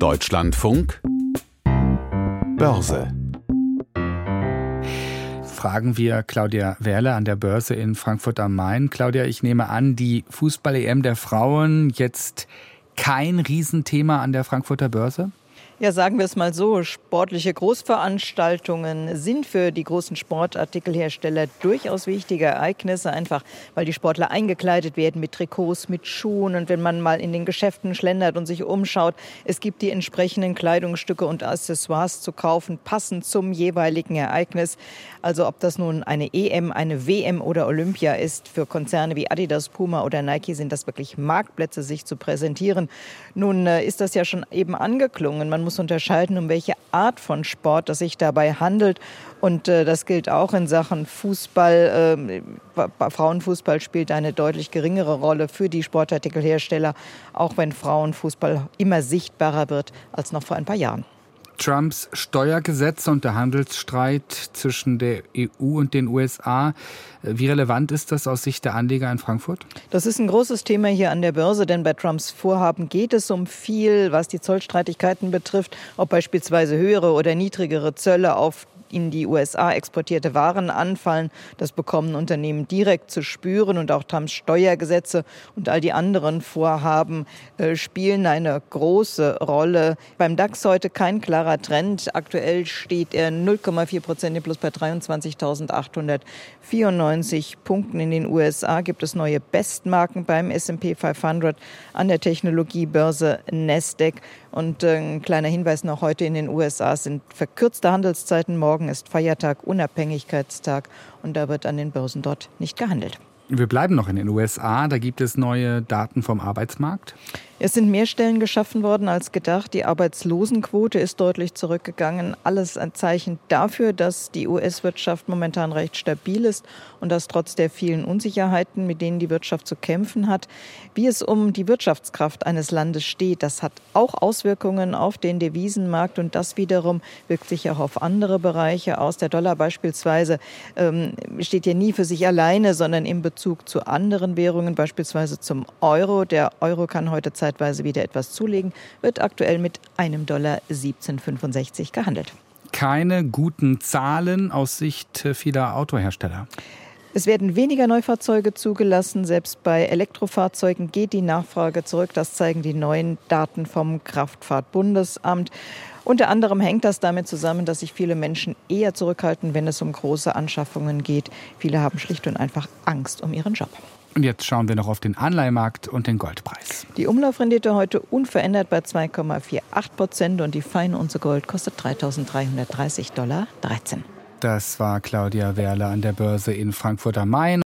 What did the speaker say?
Deutschlandfunk Börse. Fragen wir Claudia Werle an der Börse in Frankfurt am Main. Claudia, ich nehme an, die Fußball-EM der Frauen jetzt kein Riesenthema an der Frankfurter Börse? Ja, sagen wir es mal so, sportliche Großveranstaltungen sind für die großen Sportartikelhersteller durchaus wichtige Ereignisse, einfach weil die Sportler eingekleidet werden mit Trikots, mit Schuhen. Und wenn man mal in den Geschäften schlendert und sich umschaut, es gibt die entsprechenden Kleidungsstücke und Accessoires zu kaufen, passend zum jeweiligen Ereignis. Also ob das nun eine EM, eine WM oder Olympia ist, für Konzerne wie Adidas, Puma oder Nike sind das wirklich Marktplätze, sich zu präsentieren. Nun ist das ja schon eben angeklungen. Man muss unterscheiden, um welche Art von Sport es sich dabei handelt. Und das gilt auch in Sachen Fußball. Frauenfußball spielt eine deutlich geringere Rolle für die Sportartikelhersteller, auch wenn Frauenfußball immer sichtbarer wird als noch vor ein paar Jahren. Trumps Steuergesetze und der Handelsstreit zwischen der EU und den USA. Wie relevant ist das aus Sicht der Anleger in Frankfurt? Das ist ein großes Thema hier an der Börse, denn bei Trumps Vorhaben geht es um viel, was die Zollstreitigkeiten betrifft, ob beispielsweise höhere oder niedrigere Zölle auf in die USA exportierte Waren anfallen. Das bekommen Unternehmen direkt zu spüren, und auch Trumps Steuergesetze und all die anderen Vorhaben spielen eine große Rolle. Beim DAX heute kein klarer Trend. Aktuell steht er 0,4% im Plus bei 23.894 Punkten. In den USA gibt es neue Bestmarken beim S&P 500 an der Technologiebörse Nasdaq. Und ein kleiner Hinweis noch, heute in den USA sind verkürzte Handelszeiten. Morgen ist Feiertag, Unabhängigkeitstag, und da wird an den Börsen dort nicht gehandelt. Wir bleiben noch in den USA. Da gibt es neue Daten vom Arbeitsmarkt. Es sind mehr Stellen geschaffen worden als gedacht. Die Arbeitslosenquote ist deutlich zurückgegangen. Alles ein Zeichen dafür, dass die US-Wirtschaft momentan recht stabil ist und das trotz der vielen Unsicherheiten, mit denen die Wirtschaft zu kämpfen hat. Wie es um die Wirtschaftskraft eines Landes steht, das hat auch Auswirkungen auf den Devisenmarkt, und das wiederum wirkt sich auch auf andere Bereiche aus. Der Dollar beispielsweise steht ja nie für sich alleine, sondern in Bezug zu anderen Währungen, beispielsweise zum Euro. Der Euro kann heute zeitweise wieder etwas zulegen, wird aktuell mit einem Dollar 17,65 gehandelt. Keine guten Zahlen aus Sicht vieler Autohersteller. Es werden weniger Neufahrzeuge zugelassen. Selbst bei Elektrofahrzeugen geht die Nachfrage zurück. Das zeigen die neuen Daten vom Kraftfahrtbundesamt. Unter anderem hängt das damit zusammen, dass sich viele Menschen eher zurückhalten, wenn es um große Anschaffungen geht. Viele haben schlicht und einfach Angst um ihren Job. Und jetzt schauen wir noch auf den Anleihemarkt und den Goldpreis. Die Umlaufrendite heute unverändert bei 2,48% und die feine Unze Gold kostet $3.330,13. Das war Claudia Werle an der Börse in Frankfurt am Main.